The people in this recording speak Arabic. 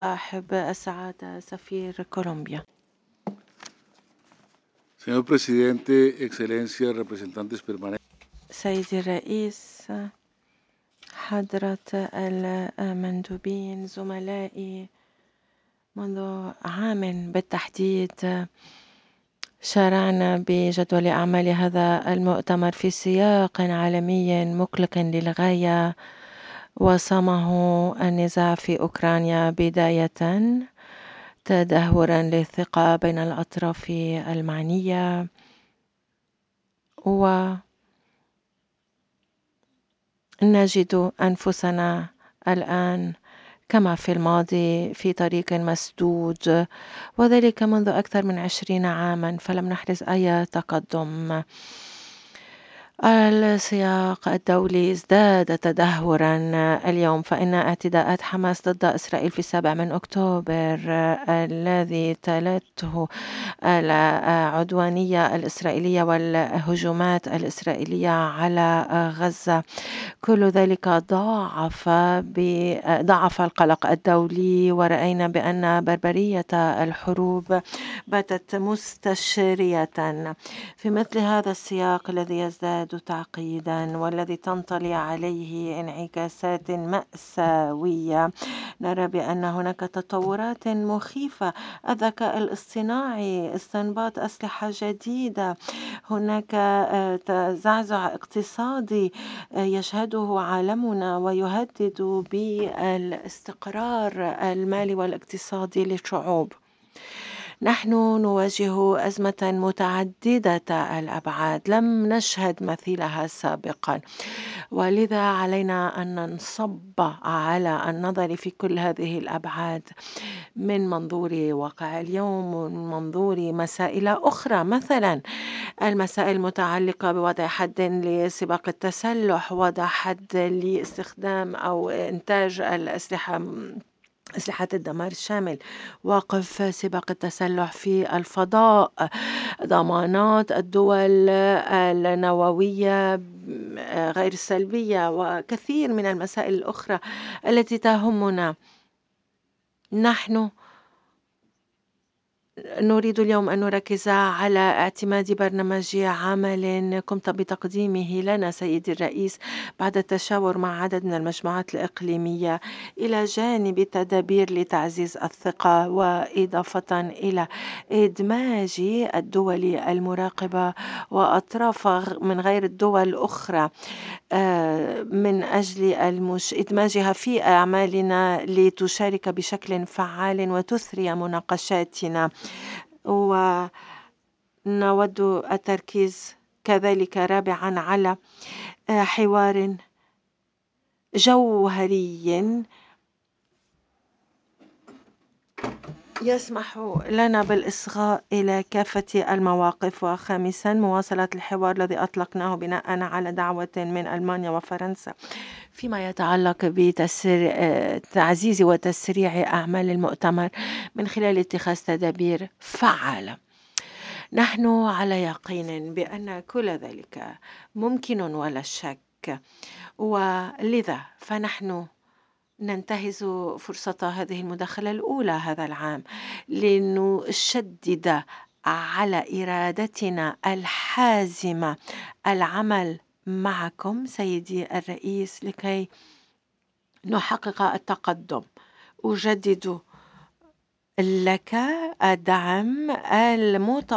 صاحب السعادة سفير كولومبيا. Señor presidente, excelencias, representantes permanentes. سيدي الرئيس، حضرة المندوبين، زملائي، منذ عام بالتحديد شارعنا بجدول أعمال هذا المؤتمر في سياق عالمي مقلق للغاية، وصمه النزاع في أوكرانيا بداية تدهورا للثقة بين الأطراف المعنية، ونجد أنفسنا الآن كما في الماضي في طريق مسدود، وذلك منذ أكثر من 20 عاما، فلم نحرز أي تقدم. السياق الدولي ازداد تدهورا اليوم، فإن اعتداءات حماس ضد إسرائيل في 7 أكتوبر الذي تلته العدوانية الإسرائيلية والهجومات الإسرائيلية على غزة، كل ذلك ضاعف القلق الدولي، ورأينا بأن بربرية الحروب باتت مستشرية في مثل هذا السياق الذي يزداد تعقيدا والذي تنطلي عليه انعكاسات مأساوية. نرى بأن هناك تطورات مخيفة، الذكاء الاصطناعي، استنباط أسلحة جديدة، هناك تزعزع اقتصادي يشهده عالمنا ويهدد بالاستقرار المالي والاقتصادي للشعوب. نحن نواجه أزمة متعددة الأبعاد لم نشهد مثيلها سابقا، ولذا علينا أن ننصب على النظر في كل هذه الأبعاد من منظور واقع اليوم ومن منظور مسائل أخرى، مثلا المسائل المتعلقة بوضع حد لسباق التسلح، وضع حد لاستخدام أو إنتاج أسلحة الدمار الشامل، وقف سباق التسلح في الفضاء، ضمانات الدول النووية غير السلبية، وكثير من المسائل الأخرى التي تهمنا. نحن نريد اليوم أن نركز على اعتماد برنامج عمل قمت بتقديمه لنا سيدي الرئيس بعد التشاور مع عدد من المجموعات الإقليمية، إلى جانب تدابير لتعزيز الثقة، وإضافة إلى إدماج الدول المراقبة وأطراف من غير الدول الأخرى من أجل إدماجها في أعمالنا لتشارك بشكل فعال وتثري مناقشاتنا. ونود التركيز كذلك رابعا على حوار جوهري يسمح لنا بالإصغاء إلى كافة المواقف، وخامسا مواصلة الحوار الذي أطلقناه بناء على دعوة من ألمانيا وفرنسا فيما يتعلق بتعزيز وتسريع أعمال المؤتمر من خلال اتخاذ تدابير فعالة. نحن على يقين بأن كل ذلك ممكن ولا شك، ولذا فنحن ننتهز فرصة هذه المداخلة الأولى هذا العام لنشدد على إرادتنا الحازمة العمل معكم سيدي الرئيس لكي نحقق التقدم. أجدد لك الدعم المتواصل